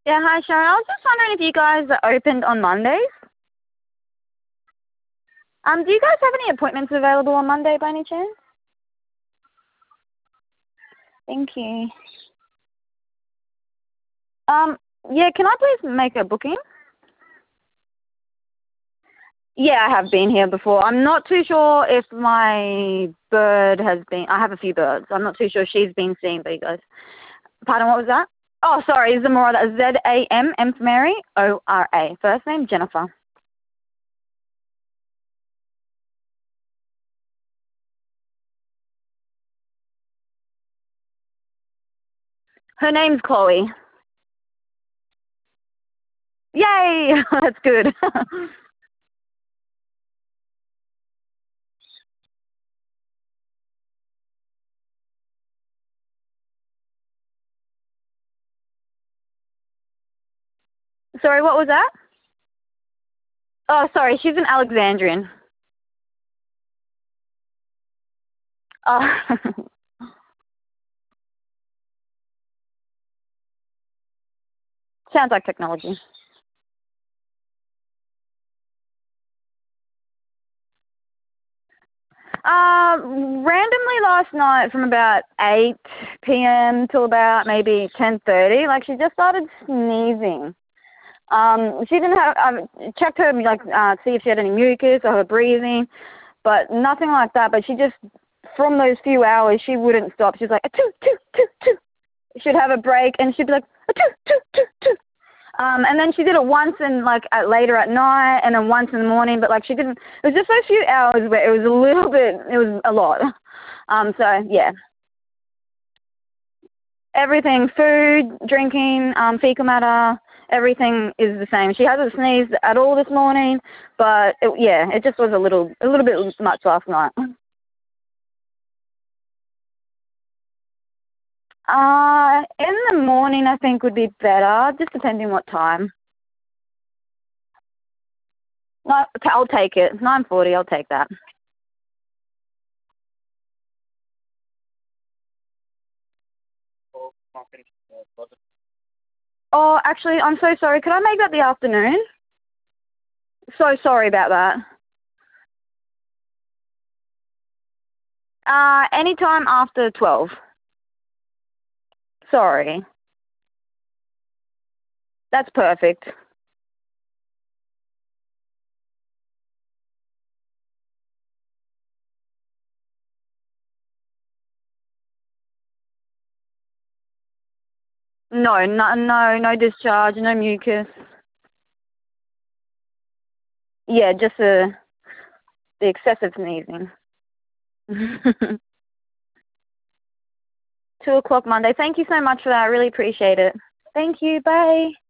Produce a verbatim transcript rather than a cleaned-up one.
Yeah, hi Sharon. I was just wondering if you guys are opened on Mondays. Um, do you guys have any appointments available on Monday by any chance? Thank you. Um, yeah, can I please make a booking? Yeah, I have been here before. I'm not too sure if my bird has been, I have a few birds. I'm not too sure she's been seen by you guys. Pardon, what was that? Oh, sorry, Zamora. Z A M, M for Mary, O R A. First name, Jennifer. Her name's Chloe. Yay! That's good. Sorry, what was that? Oh, sorry, she's an Alexandrian. Oh. Sounds like technology. Uh, randomly last night from about eight p m till about maybe ten thirty, like she just started sneezing. Um, she didn't have, I checked her, like, uh, see if she had any mucus or her breathing, but nothing like that. But she just, from those few hours, she wouldn't stop. She was like, a toot, toot, toot, toot. She'd have a break and she'd be like, a toot, toot, toot, toot. Um, and then she did it once and like at, later at night and then once in the morning, but like she didn't, it was just those few hours where it was a little bit, it was a lot. Um, so yeah, everything, food, drinking, um, fecal matter, everything is the same. She hasn't sneezed at all this morning, but it, yeah, it just was a little, a little bit much last night. Uh, in the morning I think would be better, just depending what time. No, okay, I'll take it. nine forty, I'll take that. Oh, actually, I'm so sorry. Could I make that the afternoon? So sorry about that. Uh, anytime after twelve. Sorry. That's perfect. No, no, no, no discharge, no mucus. Yeah, just the, the excessive sneezing. Two o'clock Monday. Thank you so much for that. I really appreciate it. Thank you. Bye.